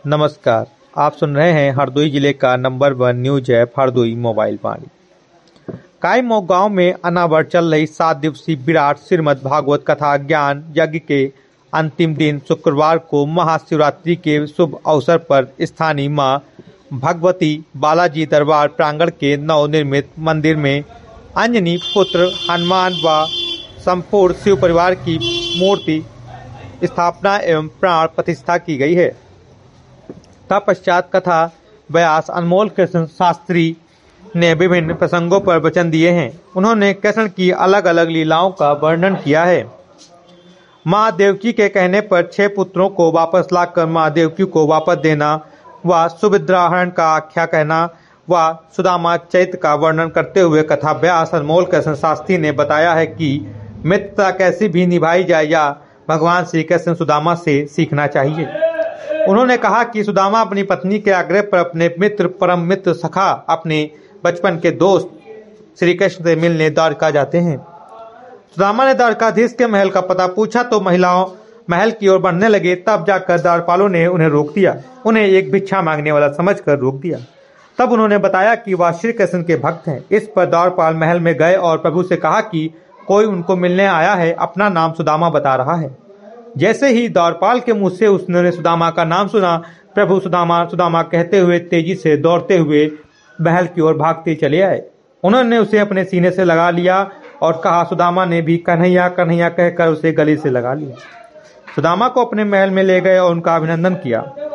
नमस्कार। आप सुन रहे हैं हरदोई जिले का number 1 news app Hardoi mobile Vaani. कायमो गांव में अनावर चल रही 7 दिवसीय विराट श्रीमद् भागवत कथा ज्ञान यज्ञ के अंतिम दिन शुक्रवार को महाशिवरात्रि के शुभ अवसर पर स्थानीय मां भगवती बालाजी दरबार प्रांगण के नवनिर्मित मंदिर में अंजनी पुत्र हनुमान व संपूर्ण शिव परिवार की मूर्ति स्थापना एवं प्राण प्रतिष्ठा की गई है। तत्पश्चात कथा व्यास अनमोल कृष्ण शास्त्री ने विभिन्न प्रसंगों पर वचन दिए हैं। उन्होंने कृष्ण की अलग अलग लीलाओं का वर्णन किया है। मां देवकी के कहने पर 6 पुत्रों को वापस लाकर मां देवकी को वापस देना व सुभद्राहरण का आख्या कहना व सुदामा चैत्र का वर्णन करते हुए कथा व्यास अनमोल कृष्ण शास्त्री ने बताया है कि मित्रता कैसी भी निभाई जाए या भगवान श्री कृष्ण सुदामा से सीखना चाहिए। उन्होंने कहा कि सुदामा अपनी पत्नी के आग्रह पर अपने मित्र परम मित्र सखा अपने बचपन के दोस्त श्री कृष्ण से मिलने द्वारका जाते हैं। सुदामा ने द्वारकाधीश के महल का पता पूछा तो महिलाओं महल की ओर बढ़ने लगे। तब जाकर द्वारपालों ने उन्हें रोक दिया। उन्हें एक भिक्षा मांगने वाला समझकर रोक दिया। तब उन्होंने बताया कि वह श्री कृष्ण के भक्त हैं। इस पर द्वारपाल महल में गए और प्रभु से कहा कि कोई उनको मिलने आया है, अपना नाम सुदामा बता रहा है। जैसे ही द्वारपाल के मुंह से उसने सुदामा का नाम सुना, प्रभु सुदामा सुदामा कहते हुए तेजी से दौड़ते हुए महल की ओर भागते चले आए। उन्होंने उसे अपने सीने से लगा लिया और कहा। सुदामा ने भी कन्हैया कन्हैया कहकर उसे गले से लगा लिया। सुदामा को अपने महल में ले गए और उनका अभिनंदन किया।